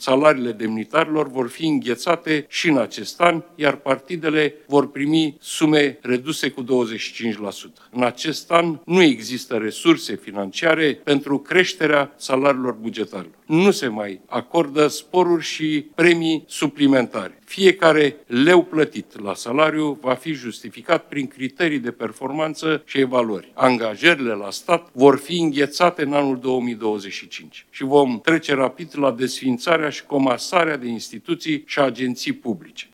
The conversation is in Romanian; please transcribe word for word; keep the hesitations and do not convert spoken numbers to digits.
salariile demnitarilor vor fi înghețate și în acest an, iar partidele vor primi sume reduse cu douăzeci și cinci la sută. În acest an nu există resurse financiare pentru creșterea salariilor bugetarilor. Nu se mai acordă sporuri și premii suplimentare. Fiecare leu plătit la salariu va fi justificat prin criterii de performanță și evaluări. Angajările la stat vor fi înghețate în anul două mii douăzeci și cinci și vom trece rapid la desființarea și comasarea de instituții și agenții publice.